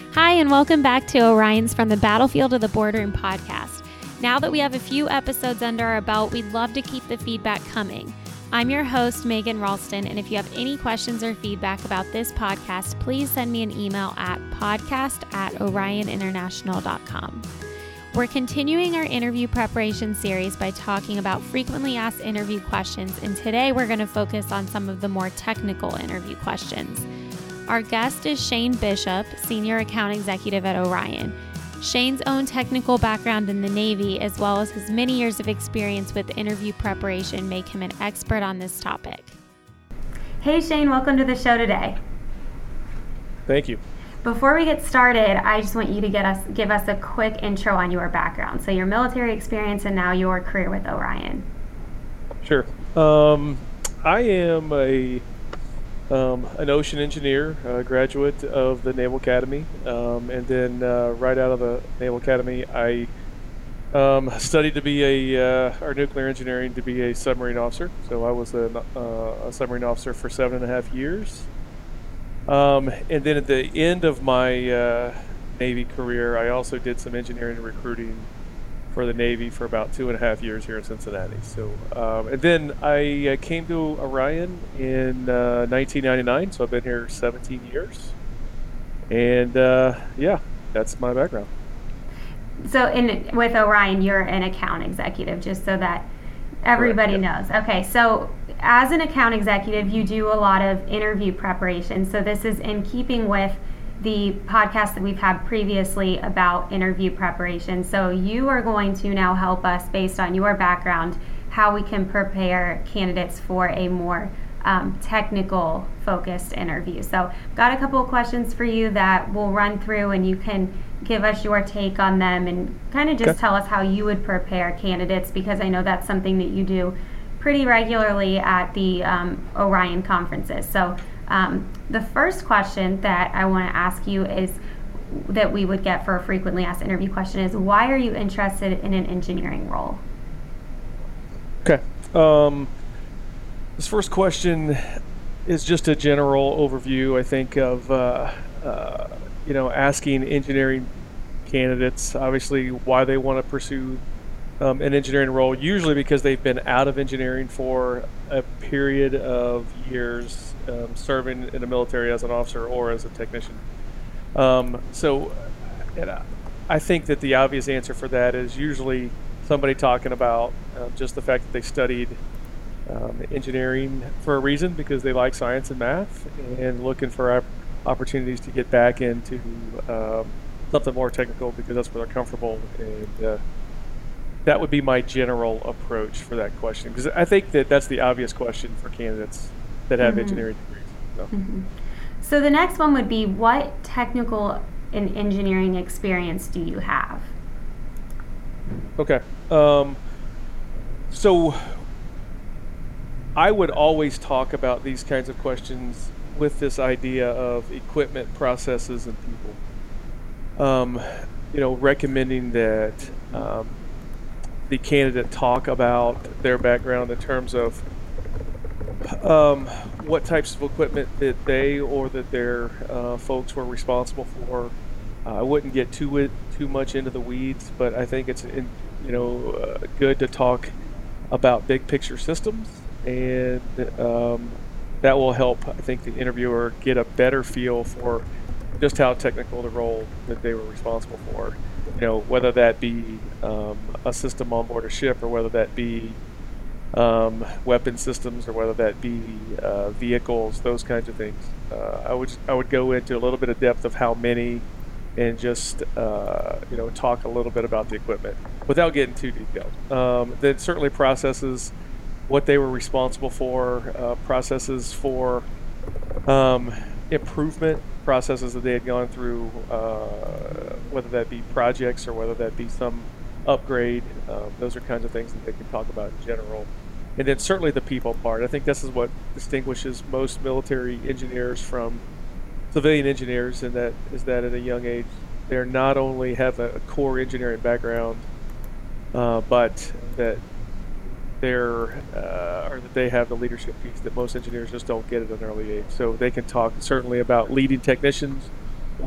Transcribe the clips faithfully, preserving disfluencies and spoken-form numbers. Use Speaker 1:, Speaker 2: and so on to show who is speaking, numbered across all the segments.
Speaker 1: Hi, and welcome back to Orion's From the Battlefield to the Boardroom podcast. Now that we have a few episodes under our belt, we'd love to keep the feedback coming. I'm your host, Megan Ralston, and if you have any questions or feedback about this podcast, please send me an email at podcast at orion international dot com. We're continuing our interview preparation series by talking about frequently asked interview questions, and today we're going to focus on some of the more technical interview questions. Our guest is Shane Bishop, Senior Account Executive at Orion. Shane's own technical background in the Navy, as well as his many years of experience with interview preparation, make him an expert on this topic. Hey Shane, welcome to the show today.
Speaker 2: Thank you.
Speaker 1: Before we get started, I just want you to get us give us a quick intro on your background. So your military experience and now your career with Orion.
Speaker 2: Sure. Um, I am a um, an ocean engineer, a graduate of the Naval Academy, um, and then uh, right out of the Naval Academy, I um, studied to be a uh, or nuclear engineering to be a submarine officer. So I was a, uh, a submarine officer for seven and a half years. Um, and then at the end of my uh, Navy career, I also did some engineering and recruiting for the Navy for about two and a half years here in Cincinnati. So, um, and then I uh, came to Orion in uh, nineteen ninety-nine, so I've been here seventeen years. And uh, yeah, that's my background.
Speaker 1: So in with Orion, you're an account executive, just so that everybody
Speaker 2: Correct, yeah.
Speaker 1: knows. Okay, so as an account executive, you do a lot of interview preparation. So this is in keeping with the podcast that we've had previously about interview preparation. So you are going to now help us, based on your background, how we can prepare candidates for a more um, technical focused interview. So got a couple of questions for you that we'll run through, and you can give us your take on them and kind of just
Speaker 2: Okay.
Speaker 1: tell us how you would prepare candidates, because I know that's something that you do pretty regularly at the um, Orion conferences. So um, the first question that I want to ask you is that we would get for a frequently asked interview question is, why are you interested in an engineering role?
Speaker 2: Okay. Um, this first question is just a general overview, I think, of uh, uh, you know, asking engineering candidates, obviously, why they want to pursue um, an engineering role, usually because they've been out of engineering for a period of years, um, serving in the military as an officer or as a technician. Um, so and I, I think that the obvious answer for that is usually somebody talking about uh, just the fact that they studied um, engineering for a reason, because they like science and math, and looking for op- opportunities to get back into um, something more technical because that's where they're comfortable. And uh, that would be my general approach for that question, because I think that that's the obvious question for candidates that have mm-hmm. engineering degrees. So.
Speaker 1: Mm-hmm. So the next one would be, what technical and engineering experience do you have?
Speaker 2: Okay. Um, so I would always talk about these kinds of questions with this idea of equipment, processes, and people. Um, you know, recommending that um, the candidate talk about their background in terms of um, what types of equipment that they or that their uh, folks were responsible for. Uh, I wouldn't get too too much into the weeds, but I think it's in, you know uh, good to talk about big picture systems, and um, that will help, I think, the interviewer get a better feel for just how technical the role that they were responsible for. You know, whether that be um, a system on board a ship, or whether that be um, weapon systems, or whether that be uh, vehicles, those kinds of things. Uh, I would I would go into a little bit of depth of how many, and just uh, you know talk a little bit about the equipment without getting too detailed. Um, then certainly processes, what they were responsible for, uh, processes for um, improvement, processes that they had gone through, uh, whether that be projects or whether that be some upgrade. Um, those are kinds of things that they can talk about in general. And then certainly the people part. I think this is what distinguishes most military engineers from civilian engineers, and that is that at a young age they're not only have a, a core engineering background, uh, but that they're uh, or that they have the leadership piece that most engineers just don't get at an early age. So they can talk certainly about leading technicians,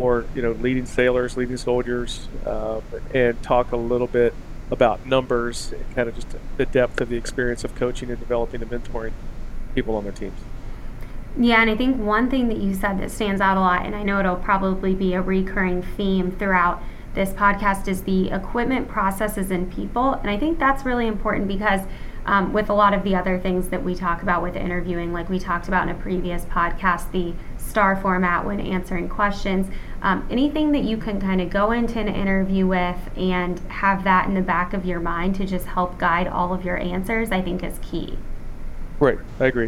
Speaker 2: more, you know, leading sailors, leading soldiers, um, and talk a little bit about numbers and kind of just the depth of the experience of coaching and developing and mentoring people on their teams.
Speaker 1: Yeah, and I think one thing that you said that stands out a lot, and I know it'll probably be a recurring theme throughout this podcast, is the equipment, processes, and people. And I think that's really important because um, with a lot of the other things that we talk about with interviewing, like we talked about in a previous podcast, the STAR format when answering questions, um, anything that you can kind of go into an interview with and have that in the back of your mind to just help guide all of your answers, I think is key.
Speaker 2: Right, I agree.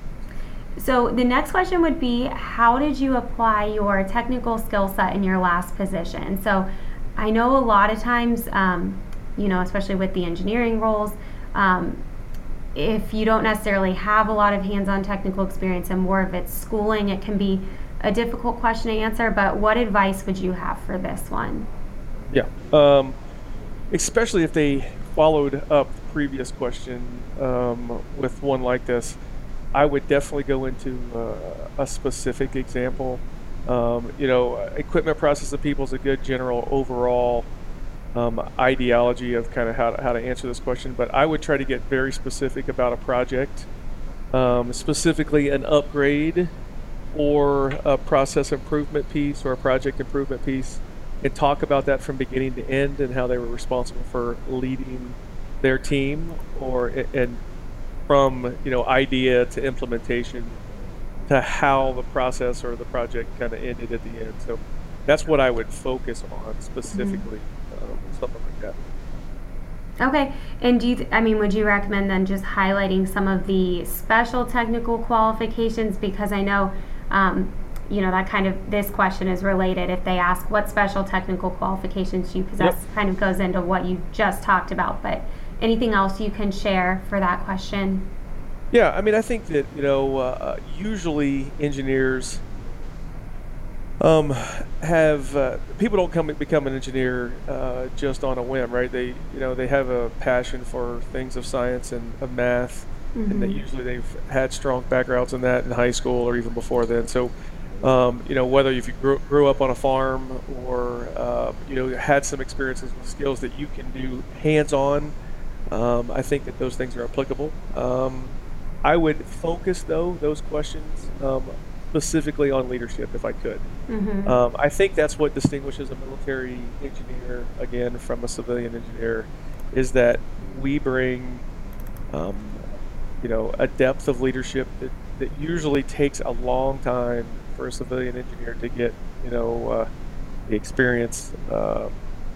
Speaker 1: So the next question would be, how did you apply your technical skill set in your last position? So I know a lot of times, um, you know, especially with the engineering roles, um, if you don't necessarily have a lot of hands-on technical experience and more of it's schooling, it can be a difficult question to answer, but what advice would you have for this one?
Speaker 2: Yeah, um, especially if they followed up the previous question um, with one like this, I would definitely go into uh, a specific example. Um, you know, equipment, process, and people is a good general overall um, ideology of kind of how to, how to answer this question, but I would try to get very specific about a project, um, specifically an upgrade or a process improvement piece or a project improvement piece, and talk about that from beginning to end and how they were responsible for leading their team, or and from, you know, idea to implementation to how the process or the project kind of ended at the end. So that's what I would focus on specifically, mm-hmm. um, something like that.
Speaker 1: Okay, and do you, th- I mean, would you recommend then just highlighting some of the special technical qualifications? Because I know, um, you know, that kind of, this question is related. If they ask what special technical qualifications do you possess, yep. kind of goes into what you just talked about, but anything else you can share for that question?
Speaker 2: Yeah, I mean, I think that, you know, uh, usually engineers um, have, uh, people don't come become an engineer uh, just on a whim, right? They, you know, they have a passion for things of science and of math, mm-hmm. and that usually they've had strong backgrounds in that in high school or even before then. So, um, you know, whether if you grew, grew up on a farm or, uh, you know, had some experiences with skills that you can do hands-on, um, I think that those things are applicable. Um, I would focus, though, those questions um, specifically on leadership if I could. Mm-hmm. Um, I think that's what distinguishes a military engineer, again, from a civilian engineer, is that we bring, um, you know, a depth of leadership that, that usually takes a long time for a civilian engineer to get, you know, uh, the experience uh,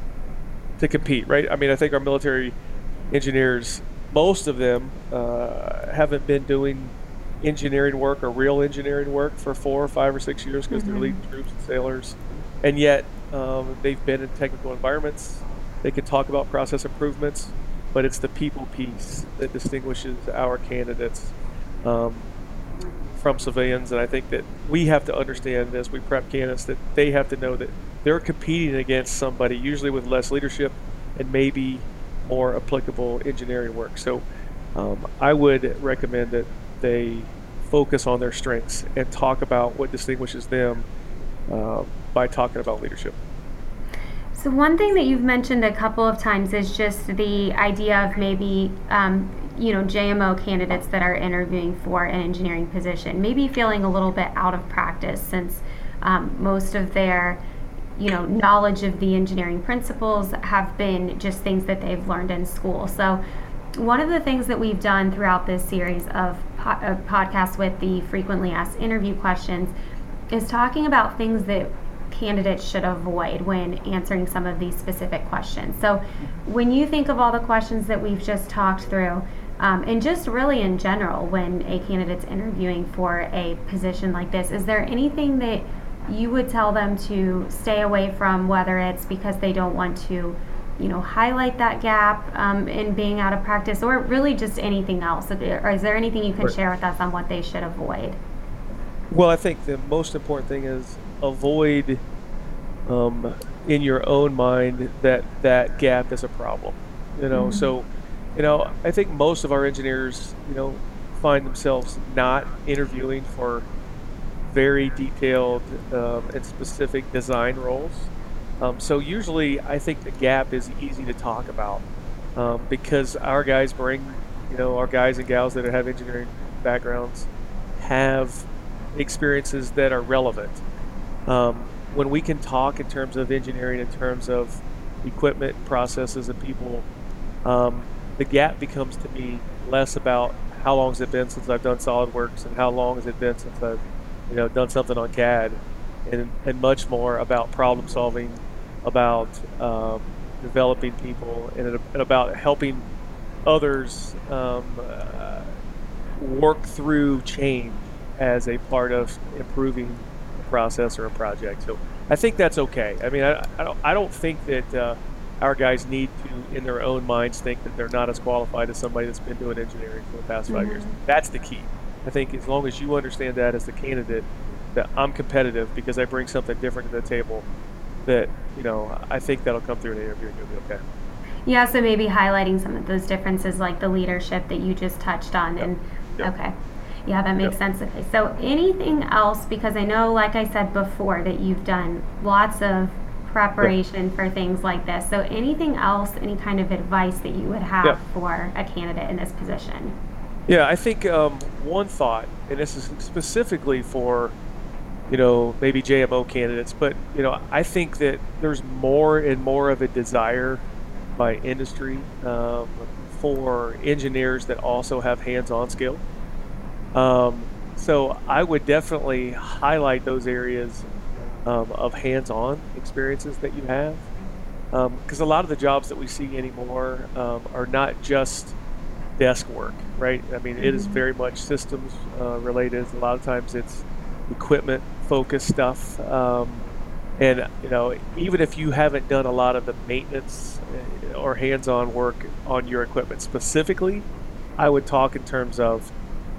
Speaker 2: to compete, right? I mean, I think our military engineers, most of them uh, haven't been doing engineering work or real engineering work for four or five or six years because mm-hmm. they're leading troops and sailors, and yet um, they've been in technical environments. They can talk about process improvements, but it's the people piece that distinguishes our candidates um, from civilians. And I think that we have to understand as we prep candidates that they have to know that they're competing against somebody usually with less leadership and maybe more applicable engineering work. So um, I would recommend that they focus on their strengths and talk about what distinguishes them uh, by talking about leadership.
Speaker 1: So one thing that you've mentioned a couple of times is just the idea of maybe, um, you know, J M O candidates that are interviewing for an engineering position, maybe feeling a little bit out of practice since um, most of their you know, knowledge of the engineering principles have been just things that they've learned in school. So one of the things that we've done throughout this series of, po- of podcasts with the frequently asked interview questions is talking about things that candidates should avoid when answering some of these specific questions. So when you think of all the questions that we've just talked through, um, and just really in general when a candidate's interviewing for a position like this, is there anything that you would tell them to stay away from, whether it's because they don't want to, you know, highlight that gap um, in being out of practice, or really just anything else? Or is there anything you can
Speaker 2: right.
Speaker 1: share with us on what they should avoid?
Speaker 2: Well, I think the most important thing is avoid um, in your own mind that that gap is a problem. You know, mm-hmm. so, you know, I think most of our engineers, you know, find themselves not interviewing for very detailed um, and specific design roles. Um, so usually I think the gap is easy to talk about um, because our guys bring, you know, our guys and gals that have engineering backgrounds have experiences that are relevant. Um, when we can talk in terms of engineering, in terms of equipment, processes, and people, um, the gap becomes to me less about how long has it been since I've done SolidWorks and how long has it been since I've, you know, done something on C A D, and, and much more about problem solving, about um, developing people, and, and about helping others um, uh, work through change as a part of improving a process or a project. So I think that's okay. I mean, I, I don't I don't think that uh, our guys need to, in their own minds, think that they're not as qualified as somebody that's been doing engineering for the past five
Speaker 1: Mm-hmm.
Speaker 2: years. That's the key. I think as long as you understand that as the candidate, that I'm competitive because I bring something different to the table, that, you know, I think that'll come through in the interview and you'll be okay.
Speaker 3: Yeah, so maybe highlighting some of those differences, like the leadership that you just touched on.
Speaker 2: Yep.
Speaker 3: And
Speaker 2: Yep.
Speaker 3: okay. Yeah, that makes
Speaker 2: Yep.
Speaker 3: sense. Okay, so anything else, because I know, like I said before, that you've done lots of preparation yep. for things like this. So anything else, any kind of advice that you would have yep. for a candidate in this position?
Speaker 2: Yeah, I think um, one thought, and this is specifically for, you know, maybe J M O candidates, but, you know, I think that there's more and more of a desire by industry um, for engineers that also have hands-on skill. Um, so I would definitely highlight those areas um, of hands-on experiences that you have, because um, a lot of the jobs that we see anymore um, are not just desk work, right? I mean, it is very much systems uh, related. A lot of times it's equipment focused stuff. Um, and, you know, even if you haven't done a lot of the maintenance or hands-on work on your equipment specifically, I would talk in terms of,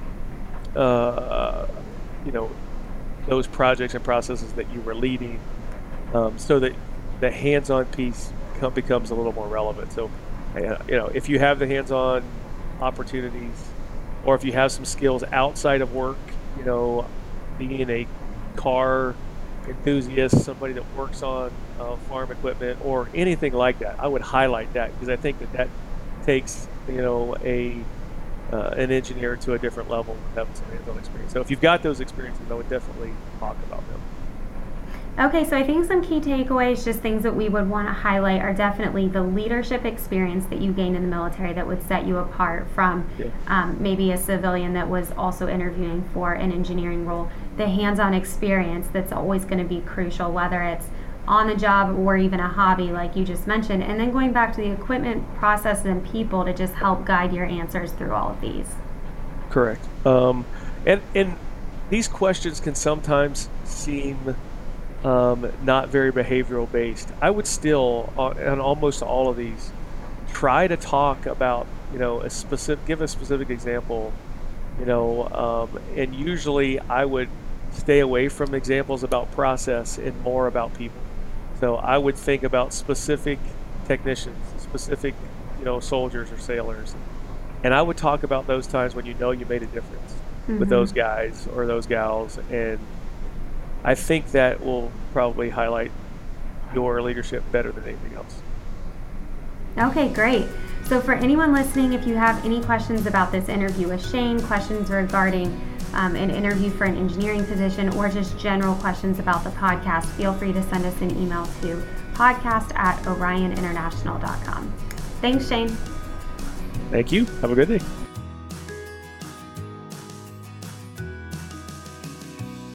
Speaker 2: uh, you know, those projects and processes that you were leading, um, so that the hands-on piece become, becomes a little more relevant. So, uh, you know, if you have the hands-on opportunities, or if you have some skills outside of work, you know, being a car enthusiast, somebody that works on uh, farm equipment or anything like that, I would highlight that, because I think that that takes, you know, a uh, an engineer to a different level and having some hands-on experience. So if you've got those experiences, I would definitely talk about them.
Speaker 3: Okay, so I think some key takeaways, just things that we would want to highlight, are definitely the leadership experience that you gained in the military that would set you apart from
Speaker 2: Yeah.
Speaker 3: um, maybe a civilian that was also interviewing for an engineering role. The hands-on experience that's always going to be crucial, whether it's on the job or even a hobby like you just mentioned. And then going back to the equipment, processes, and people to just help guide your answers through all of these.
Speaker 2: Correct. Um, and, and these questions can sometimes seem Um, not very behavioral based. I would still, on, on almost all of these, try to talk about, you know, a specific, give a specific example, you know, um, and usually I would stay away from examples about process and more about people. So I would think about specific technicians, specific, you know, soldiers or sailors, and I would talk about those times when you know you made a difference mm-hmm. with those guys or those gals, and I think that will probably highlight your leadership better than anything else.
Speaker 3: Okay, great. So for anyone listening, if you have any questions about this interview with Shane, questions regarding um, an interview for an engineering position, or just general questions about the podcast, feel free to send us an email to podcast at orion international dot com. Thanks, Shane.
Speaker 2: Thank you. Have a good day.